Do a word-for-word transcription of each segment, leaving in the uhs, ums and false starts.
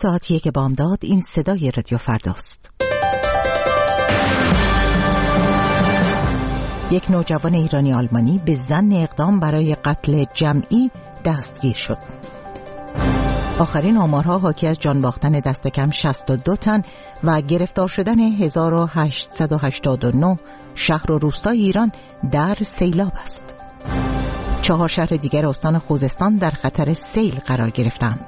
ساعت یک بامداد. این صدای رادیو فرداست. یک نوجوان ایرانی آلمانی به ظن اقدام برای قتل جمعی دستگیر شد. آخرین آمارها حاکی از جان باختن دست کم شصت و دو تن و گرفتار شدن هزار و هشتصد و هشتاد و نه شهر و روستای ایران در سیلاب است. چهار شهر دیگر استان خوزستان در خطر سیل قرار گرفتند.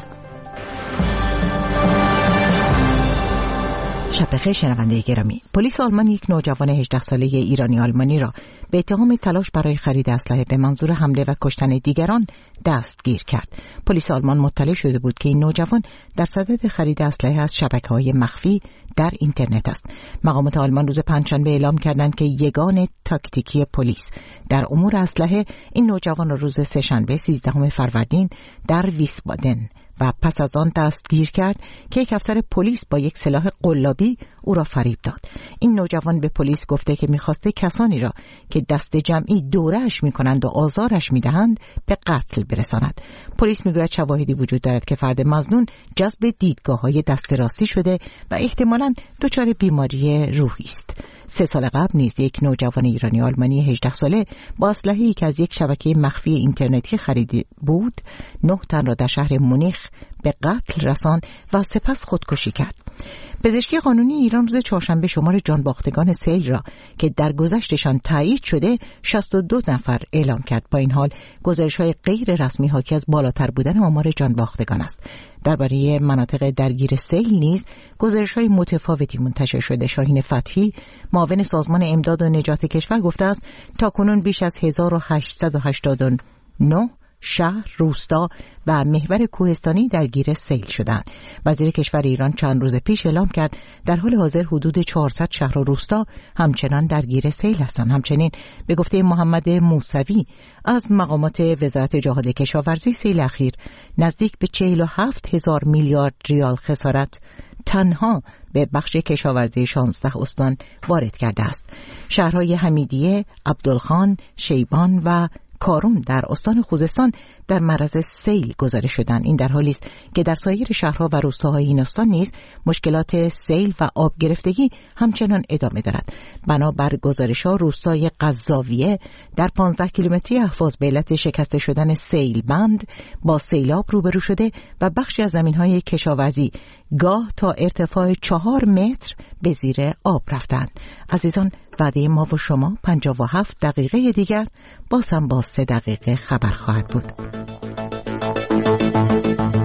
شب بخیر شنونده گرامی. پلیس آلمان یک نوجوان هجده ساله ایرانی آلمانی را به اتهام تلاش برای خرید اسلحه به منظور حمله و کشتن دیگران دستگیر کرد. پلیس آلمان مطلع شده بود که این نوجوان در صدد خرید اسلحه از شبکه‌های مخفی در اینترنت است. مقامات آلمان روز پنجشنبه اعلام کردند که یگان تاکتیکی پلیس در امور اسلحه این نوجوان را روز سه‌شنبه سیزدهم فروردین در ویسبادن و پس از آن دستگیر کرد که یک افسر پلیس با یک سلاح قلابی او را فریب داد. این نوجوان به پلیس گفته که می‌خواسته کسانی را که دست جمعی دوره‌اش می‌کنند و آزارش می‌دهند به قتل برساند. پلیس می‌گوید شواهدی وجود دارد که فرد مظنون جذب دیدگاه‌های دست راستی شده و احتمالاً دچار بیماری روحی است. سه سال قبل نیز یک نوجوان ایرانی آلمانی هجده ساله با اسلحه‌ای که از یک شبکه مخفی اینترنتی خریده بود نه تن را در شهر مونیخ به قتل رساند و سپس خودکشی کرد. پزشکی قانونی ایران روز چهارشنبه شمار جان باختگان سیل را که در گذشتشان تایید شده شصت و دو نفر اعلام کرد. با این حال گزارش‌های غیر رسمی حاکی از بالاتر بودن آمار جان باختگان است. درباره مناطق درگیر سیل نیز گزارش‌های متفاوتی منتشر شده. شاهین فتحی معاون سازمان امداد و نجات کشور گفته است تاکنون بیش از هزار و هشتصد و هشتاد و نه شهر، روستا و محور کوهستانی درگیر سیل شدند. وزیر کشور ایران چند روز پیش اعلام کرد در حال حاضر حدود چهارصد شهر و روستا همچنان درگیر سیل هستند. همچنین به گفته محمد موسوی از مقامات وزارت جهاد کشاورزی سیل اخیر نزدیک به چهل و هفت هزار میلیارد ریال خسارت تنها به بخش کشاورزی شانزده استان وارد کرده است. شهرهای حمیدیه، عبدالخان، شیبان و کارون در استان خوزستان در معرض سیل گذاشته شدند. این در حالی است که در سایر شهرها و روستاهای این استان نیز مشکلات سیل و آب گرفتگی همچنان ادامه دارد. بنابر گزارش‌ها روستای قزاویه در پانزده کیلومتری اهواز به علت شکسته شدن سیل بند با سیلاب روبرو شده و بخشی از زمین‌های کشاورزی گاه تا ارتفاع چهار متر به زیر آب رفتند. عزیزان، وعده ما و شما پنجاه و هفت دقیقه دیگر باز هم با سه دقیقه خبر خواهد بود.